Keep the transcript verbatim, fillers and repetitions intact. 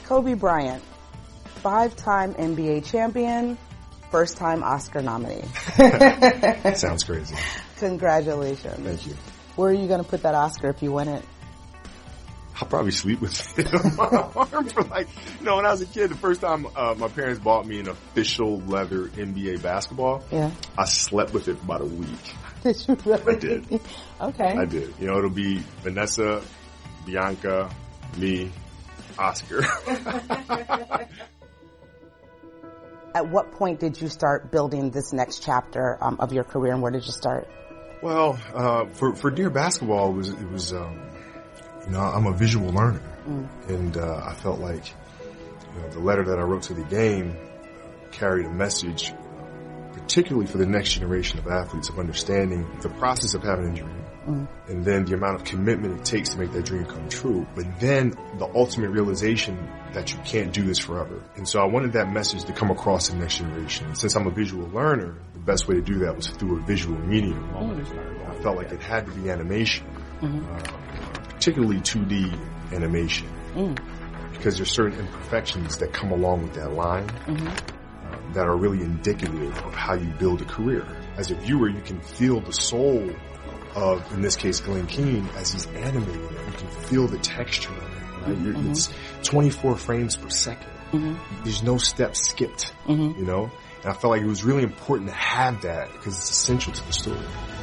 Kobe Bryant, five-time N B A champion, first-time Oscar nominee. Sounds crazy. Congratulations. Thank you. Where are you going to put that Oscar if you win it? I'll probably sleep with it on my arm for like, you know, when I was a kid, the first time uh, my parents bought me an official leather N B A basketball, yeah, I slept with it for about a week. Did you really? I did. Okay. I did. You know, it'll be Vanessa, Bianca, me, Oscar. At what point did you start building this next chapter um, of your career, and where did you start? Well, uh, for, for Dear Basketball, it was, it was, um, you know, I'm a visual learner. Mm. And, uh, I felt like, you know, the letter that I wrote to the game carried a message, particularly for the next generation of athletes, of understanding the process of having a dream. Mm. And then the amount of commitment it takes to make that dream come true. But then the ultimate realization that you can't do this forever. And so I wanted that message to come across to the next generation. Since I'm a visual learner, the best way to do that was through a visual medium. Mm. I felt like it had to be animation, mm-hmm. uh, particularly two D animation, mm. because there's certain imperfections that come along with that line, mm-hmm. uh, that are really indicative of how you build a career. As a viewer, you can feel the soul of, in this case, Glenn Keane, as he's animating it. You can feel the texture of it. Right? Mm-hmm. It's twenty-four frames per second. Mm-hmm. There's no steps skipped, mm-hmm. you know? And I felt like it was really important to have that because it's essential to the story.